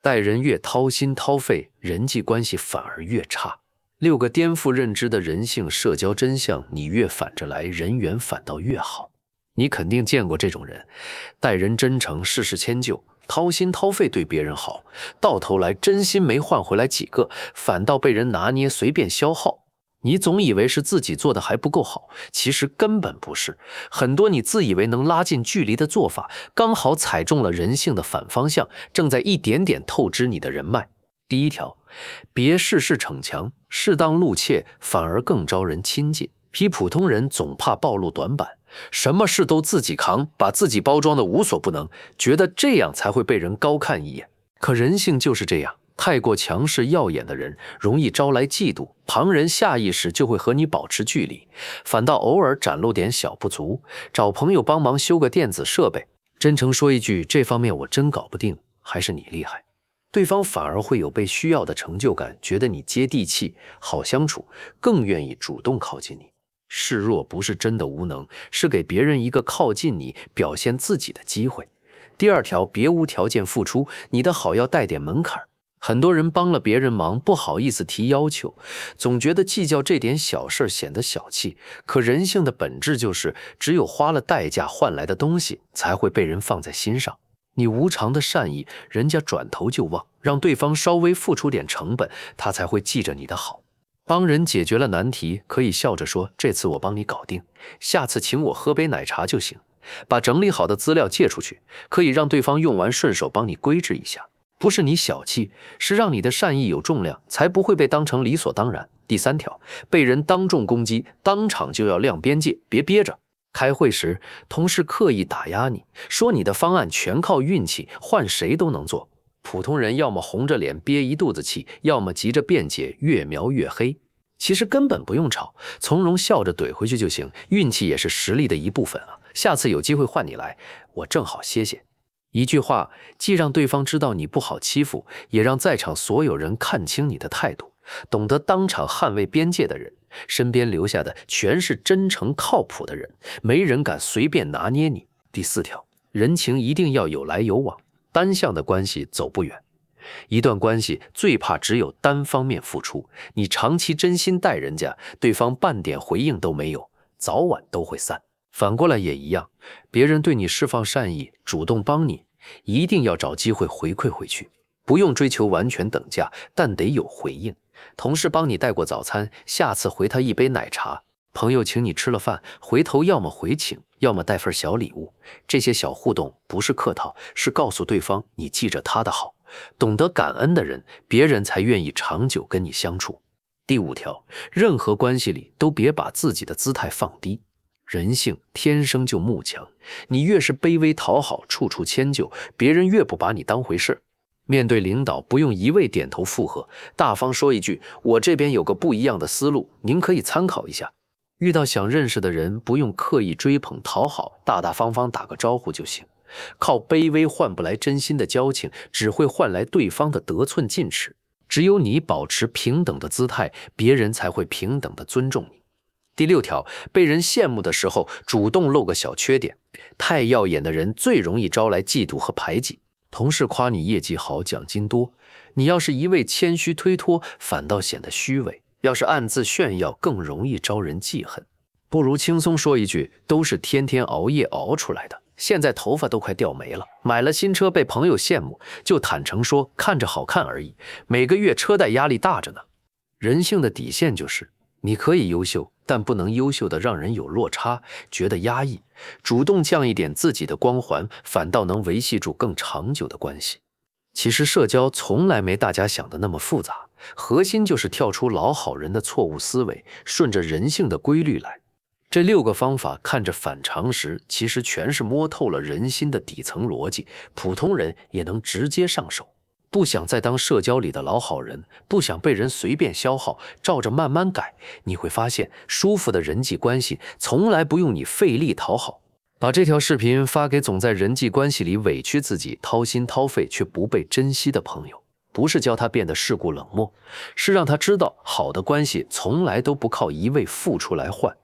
待人越掏心掏肺，人际关系反而越差。6个颠覆认知的人性社交真相，你越反着来，人缘反倒越好。你肯定见过这种人，待人真诚，事事迁就，掏心掏肺对别人好，到头来真心没换回来几个，反倒被人拿捏随便消耗。你总以为是自己做的还不够好，其实根本不是。很多你自以为能拉近距离的做法，刚好踩中了人性的反方向，正在一点点透支你的人脉。第1条，别事事逞强，适当露怯反而更招人亲近。批普通人总怕暴露短板，什么事都自己扛，把自己包装的无所不能，觉得这样才会被人高看一眼。可人性就是这样，太过强势耀眼的人容易招来嫉妒，旁人下意识就会和你保持距离，反倒偶尔展露点小不足，找朋友帮忙修个电子设备，真诚说一句这方面我真搞不定，还是你厉害。对方反而会有被需要的成就感，觉得你接地气，好相处，更愿意主动靠近你。示弱不是真的无能，是给别人一个靠近你、表现自己的机会。第2条，别无条件付出，你的好要带点门槛。很多人帮了别人忙，不好意思提要求，总觉得计较这点小事显得小气。可人性的本质就是，只有花了代价换来的东西，才会被人放在心上。你无偿的善意，人家转头就忘，让对方稍微付出点成本，他才会记着你的好。帮人解决了难题，可以笑着说，这次我帮你搞定，下次请我喝杯奶茶就行。把整理好的资料借出去，可以让对方用完顺手帮你规制一下。不是你小气，是让你的善意有重量，才不会被当成理所当然。第3条，被人当众攻击，当场就要亮边界，别憋着。开会时，同事刻意打压你，说你的方案全靠运气，换谁都能做。普通人要么红着脸憋一肚子气，要么急着辩解，越描越黑。其实根本不用吵，从容笑着怼回去就行，运气也是实力的一部分啊。下次有机会换你来，我正好歇歇。一句话，既让对方知道你不好欺负，也让在场所有人看清你的态度。懂得当场捍卫边界的人，身边留下的全是真诚靠谱的人，没人敢随便拿捏你。第4条，人情一定要有来有往，单向的关系走不远。一段关系最怕只有单方面付出，你长期真心待人家，对方半点回应都没有，早晚都会散。反过来也一样，别人对你释放善意，主动帮你，一定要找机会回馈回去，不用追求完全等价，但得有回应。同事帮你带过早餐，下次回他一杯奶茶；朋友请你吃了饭，回头要么回请，要么带份小礼物。这些小互动不是客套，是告诉对方你记着他的好。懂得感恩的人，别人才愿意长久跟你相处。第5条，任何关系里都别把自己的姿态放低。人性天生就慕强，你越是卑微讨好，处处迁就，别人越不把你当回事。面对领导，不用一味点头附和，大方说一句，我这边有个不一样的思路，您可以参考一下。遇到想认识的人，不用刻意追捧讨好，大大方方打个招呼就行。靠卑微换不来真心的交情，只会换来对方的得寸进尺。只有你保持平等的姿态，别人才会平等的尊重你。第6条，被人羡慕的时候，主动露个小缺点。太耀眼的人最容易招来嫉妒和排挤。同事夸你业绩好，奖金多，你要是一味谦虚推脱，反倒显得虚伪；要是暗自炫耀，更容易招人记恨。不如轻松说一句，都是天天熬夜熬出来的。现在头发都快掉没了，买了新车被朋友羡慕，就坦诚说看着好看而已，每个月车贷压力大着呢。人性的底线就是，你可以优秀，但不能优秀的让人有落差，觉得压抑。主动降一点自己的光环，反倒能维系住更长久的关系。其实社交从来没大家想的那么复杂，核心就是跳出老好人的错误思维，顺着人性的规律来。这6个方法看着反常识，其实全是摸透了人心的底层逻辑，普通人也能直接上手。不想再当社交里的老好人，不想被人随便消耗，照着慢慢改，你会发现舒服的人际关系从来不用你费力讨好。把这条视频发给总在人际关系里委屈自己、掏心掏肺却不被珍惜的朋友，不是教他变得世故冷漠，是让他知道好的关系从来都不靠一味付出来换。